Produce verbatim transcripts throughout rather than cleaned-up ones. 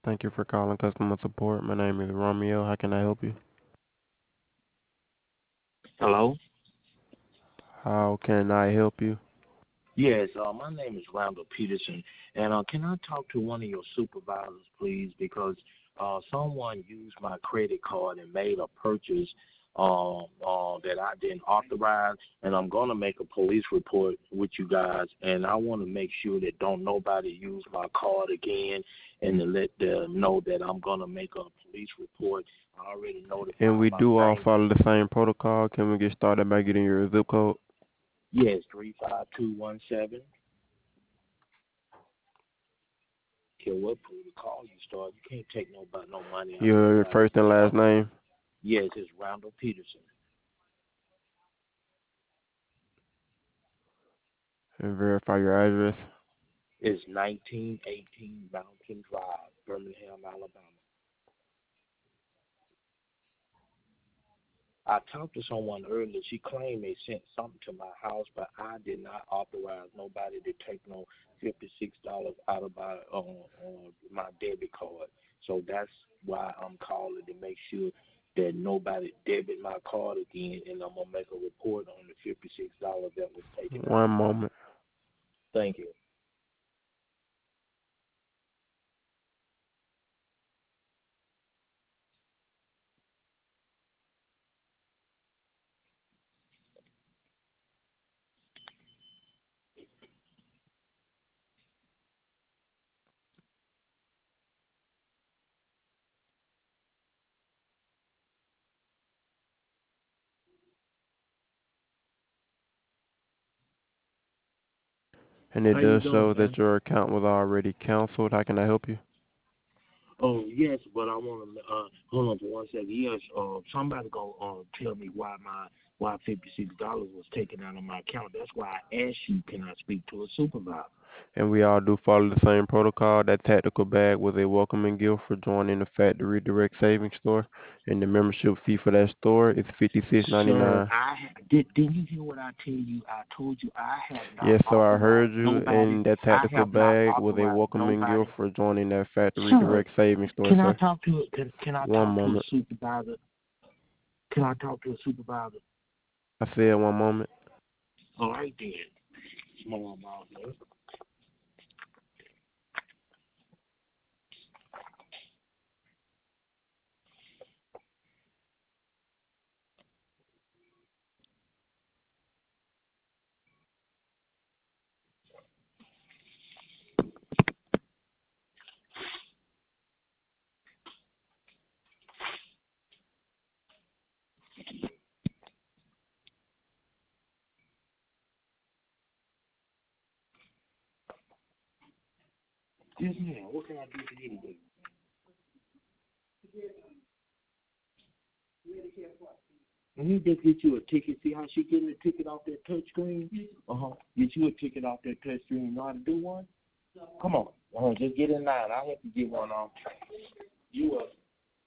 Thank you for calling customer support. My name is Romeo. How can I help you? Hello? How can I help you? Yes, uh, my name is Randall Peterson, and uh, can I talk to one of your supervisors, please? Because uh, someone used my credit card and made a purchase uh, uh, that I didn't authorize, and I'm going to make a police report with you guys, and I want to make sure that don't nobody use my card again, and to let them know that I'm going to make a police report. I already And notified we my do all bank. follow the same protocol. Can we get started by getting your zip code? Yes, three five two one seven. Care what protocol you start, you can't take nobody no money out of Your nobody. first and last name Yes, it's Randall Peterson. and verify your address. It's nineteen eighteen Mountain Drive, Birmingham, Alabama. I talked to someone earlier. She claimed they sent something to my house, but I did not authorize nobody to take no fifty-six dollars out of my uh, uh, my debit card. So that's why I'm calling to make sure that nobody debit my card again, and I'm gonna make a report on the fifty-six dollars that was taken out. One moment. Thank you. And it How you does doing, show that man? your account was already canceled. How can I help you? Oh yes, but I want to uh, hold on for one second. Yes, uh, somebody gonna uh, tell me why my why fifty six dollars was taken out of my account. That's why I asked you, can I speak to a supervisor? And we all do follow the same protocol. That tactical bag was a welcoming gift for joining the Factory Direct Savings Store. And the membership fee for that store is fifty-six Sir, ninety-nine. I ha- did. Didn't you hear what I tell you? I told you I have not Yes, sir, I heard authorized you. nobody. And that I tactical have not bag was a authorized welcoming nobody. gift for joining that Factory Sir, Direct Savings Store, can I sir. talk to can, can I One talk to a moment. supervisor? Can I talk to a supervisor? I said one moment. All right then. Small mouth, man. Yes, ma'am. What can I do for you today? And you just get you a ticket. See how she getting the ticket off that touch screen? Uh-huh. Get you a ticket off that touch screen. You know how to do one? Come on. Uh-huh. Just get in line. I'll help you get one off. You up.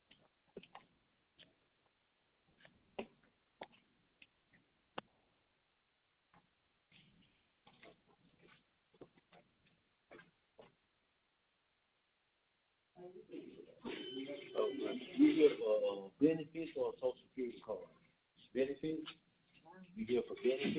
You here for uh, benefits or a social security card? Benefits? You here for benefits?